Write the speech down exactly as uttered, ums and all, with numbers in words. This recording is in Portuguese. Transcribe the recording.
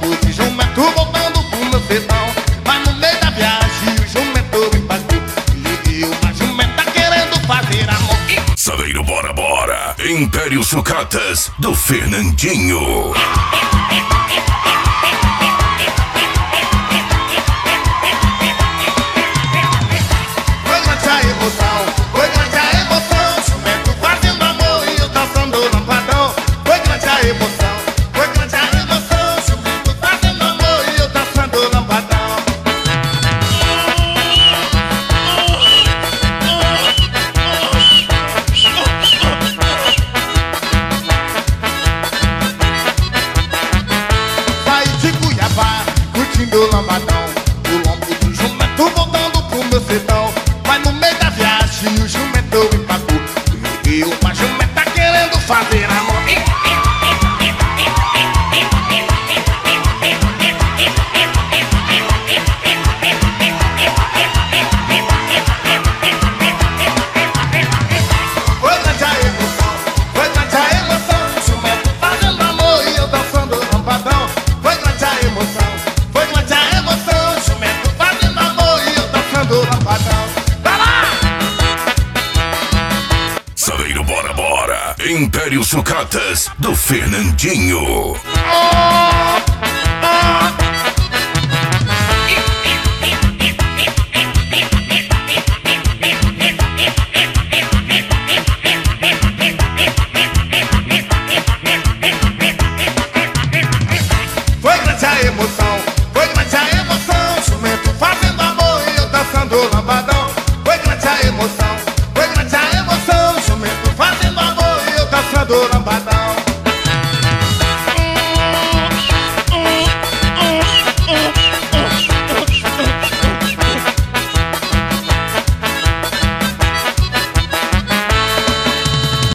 lombo de jumento voltando pro meu sertão. Mas no meio da viagem o jumento empacou. E uma jumenta querendo fazer amor. Saveiro Bora Bora, Império Sucatas do Fernandinho. Foi grande a emoção, foi grande a emoção. Jumento fazendo amor e eu dançando lampadão. Foi grande a emoção, foi grande a emoção. Jumento fazendo amor e eu dançando lampadão. Saí de Cuiabá, curtindo o lambadão. O lombo do jumento voltando pro meu sertão. Mas no meio da viagem o jumento empacou. E uma jumenta querendo fazer amor. Foi grande a emoção, foi grande a emoção. Jumento fazendo amor e eu dançando lampadão. Foi grande a emoção, foi grande a emoção. Jumento fazendo amor e eu dançando lampadão. Vai lá! Saveiro Bora Bora, Império Sucatas do Fernandinho. Oh!